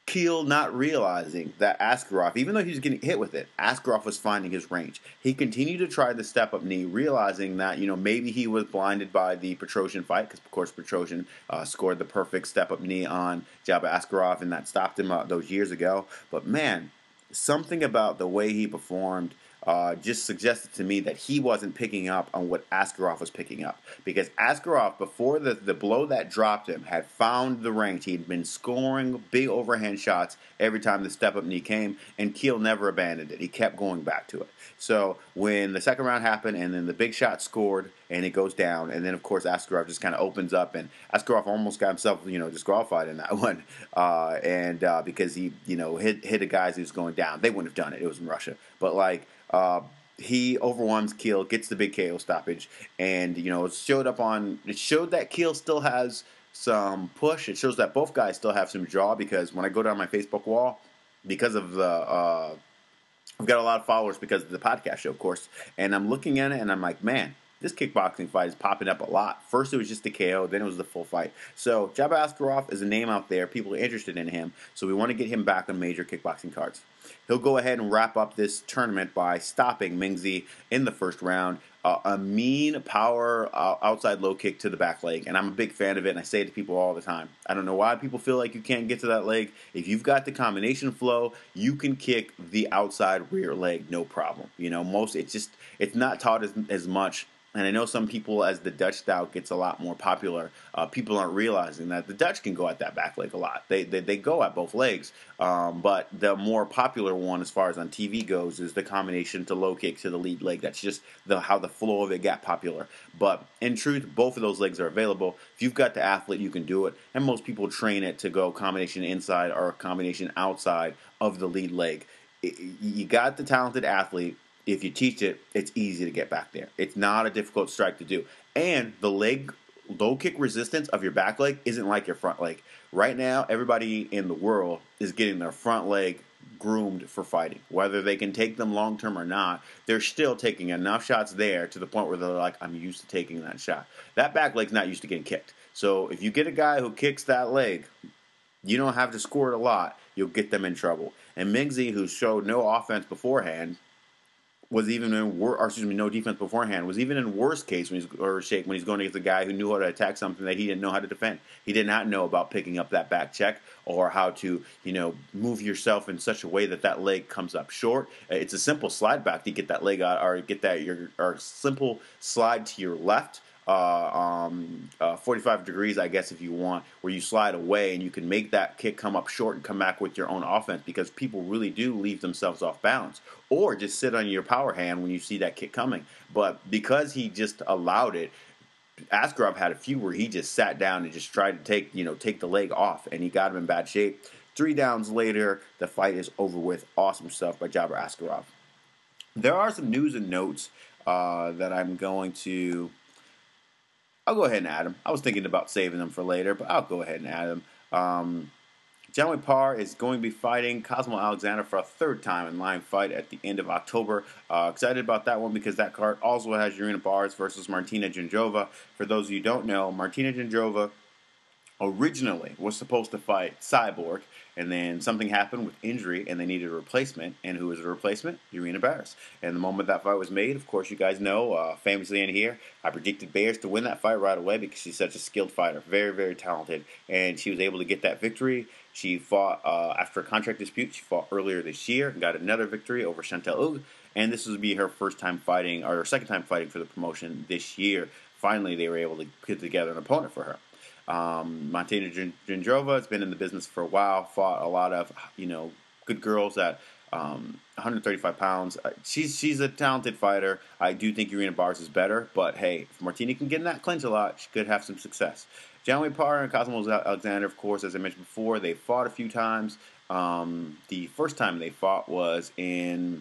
Keel not realizing that Askarov, even though he was getting hit with it, Askarov was finding his range. He continued to try the step-up knee, realizing that, you know, maybe he was blinded by the Petrosian fight, because, of course, Petrosian uh, scored the perfect step-up knee on Jabba Askarov, and that stopped him uh, those years ago. But, man, something about the way he performed uh, just suggested to me that he wasn't picking up on what Askarov was picking up. Because Askarov, before the, the blow that dropped him, had found the range. He had been scoring big overhand shots every time the step-up knee came, and Keel never abandoned it. He kept going back to it. So when the second round happened, and then the big shot scored, and it goes down, and then, of course, Askarov just kind of opens up, and Askarov almost got himself, you know, disqualified in that one, uh, and uh, because he, you know, hit hit a guy who was going down. They wouldn't have done it. It was in Russia. But, like, uh, he overwhelms Keel, gets the big K O stoppage, and, you know, it showed up on, it showed that Keel still has some push. It shows that both guys still have some draw, because when I go down my Facebook wall, because of the, uh, I've got a lot of followers because of the podcast show, of course, and I'm looking at it, and I'm like, man, this kickboxing fight is popping up a lot. First, it was just the K O, then it was the full fight. So, Jabba Askarov is a name out there. People are interested in him, so we want to get him back on major kickboxing cards. He'll go ahead and wrap up this tournament by stopping Mingzi in the first round. Uh, a mean power uh, outside low kick to the back leg, and I'm a big fan of it, and I say it to people all the time. I don't know why people feel like you can't get to that leg. If you've got the combination flow, you can kick the outside rear leg, no problem. You know, most it's just it's not taught as, as much. And I know some people, as the Dutch style gets a lot more popular, uh, people aren't realizing that the Dutch can go at that back leg a lot. They they, they go at both legs. Um, but the more popular one, as far as on T V goes, is the combination to low kick to the lead leg. That's just the how the flow of it got popular. But in truth, both of those legs are available. If you've got the athlete, you can do it. And most people train it to go combination inside or combination outside of the lead leg. It, you got the talented athlete. If you teach it, it's easy to get back there. It's not a difficult strike to do. And the leg, low kick resistance of your back leg isn't like your front leg. Right now, everybody in the world is getting their front leg groomed for fighting. Whether they can take them long term or not, they're still taking enough shots there to the point where they're like, I'm used to taking that shot. That back leg's not used to getting kicked. So if you get a guy who kicks that leg, you don't have to score it a lot. You'll get them in trouble. And Mingzi, who showed no offense beforehand, was even in wor- or excuse me, no defense beforehand, was even in worst case when he's or shake when he's going against a guy who knew how to attack something that he didn't know how to defend. He did not know about picking up that back check or how to, you know, move yourself in such a way that that leg comes up short. It's a simple slide back to get that leg out or get that your or simple slide to your left. Uh, um, uh, forty-five degrees, I guess, if you want, where you slide away and you can make that kick come up short and come back with your own offense, because people really do leave themselves off balance or just sit on your power hand when you see that kick coming. But because he just allowed it, Askarov had a few where he just sat down and just tried to take, you know, take the leg off, and he got him in bad shape. Three downs later, the fight is over with. Awesome stuff by Jabba Askarov. There are some news and notes uh, that I'm going to... I'll go ahead and add them. I was thinking about saving them for later, but I'll go ahead and add them. Um, John Wayne Parr is going to be fighting Cosmo Alexander for a third time in line fight at the end of October. Uh, excited about that one because that card also has Irina Bars versus Martina Janjova. For those of you who don't know, Martina Janjova originally was supposed to fight Cyborg, and then something happened with injury, and they needed a replacement. And who was the replacement? Irina Barris. And the moment that fight was made, of course, you guys know, uh, famously in here, I predicted Barris to win that fight right away because she's such a skilled fighter, very, very talented, and she was able to get that victory. She fought uh, after a contract dispute. She fought earlier this year and got another victory over Chantal Hug, and this would be her first time fighting, or her second time fighting for the promotion this year. Finally, they were able to put together an opponent for her. Um, Martina Janjova has been in the business for a while, fought a lot of, you know, good girls at um, one hundred thirty-five pounds. Uh, she's she's a talented fighter. I do think Irina Bars is better, but hey, if Martina can get in that clinch a lot, she could have some success. John Wayne Parr and Cosmo Alexander, of course, as I mentioned before, they fought a few times. Um, the first time they fought was in,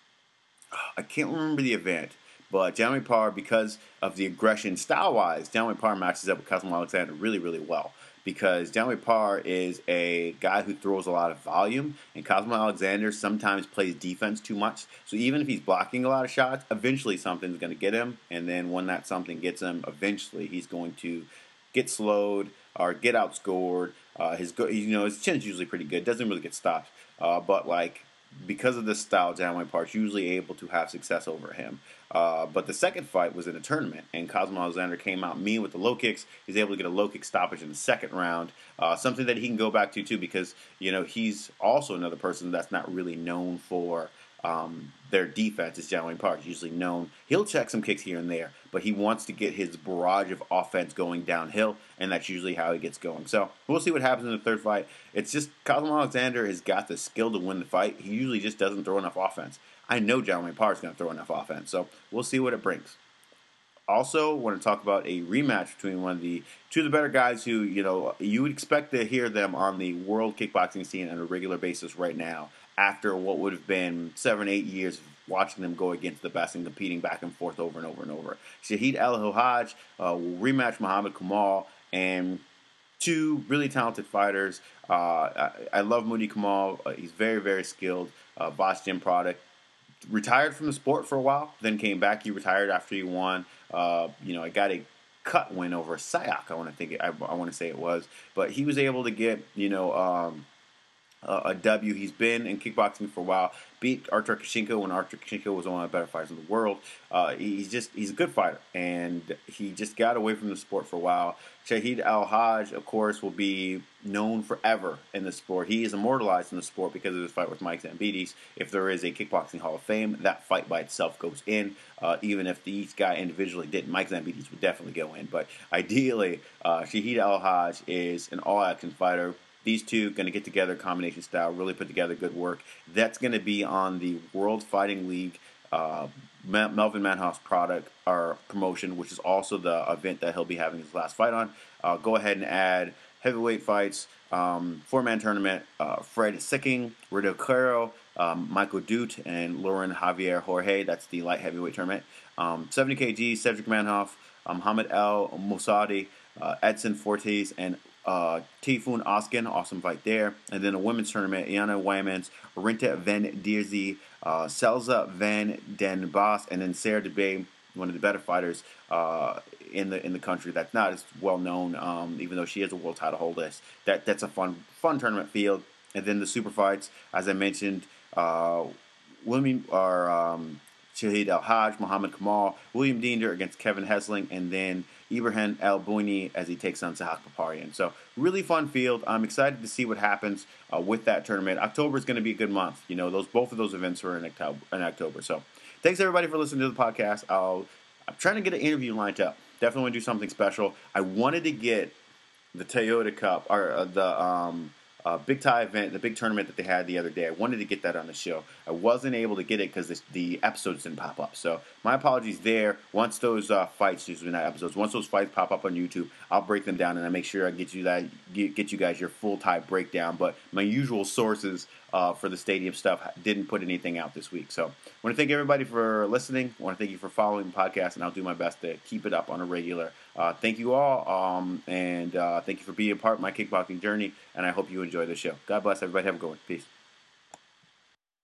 I can't remember the event. But John Wayne Parr, because of the aggression style-wise, John Wayne Parr matches up with Cosmo Alexander really, really well. Because John Wayne Parr is a guy who throws a lot of volume, and Cosmo Alexander sometimes plays defense too much. So even if he's blocking a lot of shots, eventually something's going to get him. And then when that something gets him, eventually he's going to get slowed or get outscored. Uh, his go- you know his chin's usually pretty good. Doesn't really get stopped, uh, but like because of this style, John Wayne Park's usually able to have success over him. Uh, but the second fight was in a tournament, and Cosmo Alexander came out mean with the low kicks. He's able to get a low kick stoppage in the second round, uh, something that he can go back to too, because you know he's also another person that's not really known for um, their defense. Is John Wayne Park. He's usually known he'll check some kicks here and there, but he wants to get his barrage of offense going downhill, and that's usually how he gets going. So we'll see what happens in the third fight. It's just Cosmo Alexander has got the skill to win the fight. He usually just doesn't throw enough offense. I know John Wayne Park's going to throw enough offense, so we'll see what it brings. Also, want to talk about a rematch between one of the two of the better guys who, you know, you would expect to hear them on the world kickboxing scene on a regular basis right now after what would have been seven, eight years of watching them go against the best and competing back and forth over and over and over. Shahid Al-Hajj uh, will rematch Muhammad Kamal, and two really talented fighters. Uh, I, I love Moody Kamal. Uh, he's very, very skilled. Uh, Boss Gym product. Retired from the sport for a while, then came back. He retired after he won. Uh, you know, I got a cut win over Sayak. I want to think. It, I, I want to say it was, but he was able to get you know um, a, a W. He's been in kickboxing for a while. Beat Artur Kashenko when Artur Kashenko was one of the better fighters in the world. Uh, he's just he's a good fighter, and he just got away from the sport for a while. Shahid Al-Hajj, of course, will be known forever in the sport. He is immortalized in the sport because of his fight with Mike Zambides. If there is a kickboxing Hall of Fame, that fight by itself goes in. Uh, even if each guy individually didn't, Mike Zambides would definitely go in. But ideally, uh, Shahid Al-Hajj is an all-action fighter. These two going to get together, combination style, really put together good work. That's going to be on the World Fighting League uh, Melvin Manhoef's product or promotion, which is also the event that he'll be having his last fight on. Uh, go ahead and add heavyweight fights, um, four-man tournament, uh, Fred Sicking, Rido Caro, um, Michael Dute, and Lauren Javier Jorge. That's the light heavyweight tournament. Um, seventy kilograms, Cedric Manhoef, um, Muhammad El Mousaudi, uh, Edson Fortes, and Uh, Typhoon Oskin, awesome fight there. And then a women's tournament, Iana Wymans, Renta Van Dierzy, uh, Selza Van Den Bos, and then Sarah DeBay, one of the better fighters uh, in the in the country that's not as well known, um, even though she is a world title holder. That, that's a fun fun tournament field. And then the super fights, as I mentioned, uh, women are um, Shahid Al-Hajj, Muhammad Kamal, William Diender against Kevin Hesling, and then Ibrahim El Bouni as he takes on Sahak Paparian. So really fun field. I'm excited to see what happens uh, with that tournament. October is going to be a good month. You know, those both of those events are in October. In October. So thanks everybody for listening to the podcast. I'll, I'm trying to get an interview lined up. Definitely want to do something special. I wanted to get the Toyota Cup or uh, the um, uh, Big Tie event, the big tournament that they had the other day. I wanted to get that on the show. I wasn't able to get it because the episodes didn't pop up. So my apologies there. Once those uh, fights, usually not episodes, once those fights pop up on YouTube, I'll break them down and I make sure I get you that get, get you guys your full tie breakdown. But my usual sources uh, for the stadium stuff didn't put anything out this week. So I want to thank everybody for listening. I want to thank you for following the podcast, and I'll do my best to keep it up on a regular. Uh, thank you all, um, and uh, thank you for being a part of my kickboxing journey, and I hope you enjoy the show. God bless everybody. Have a good one. Peace.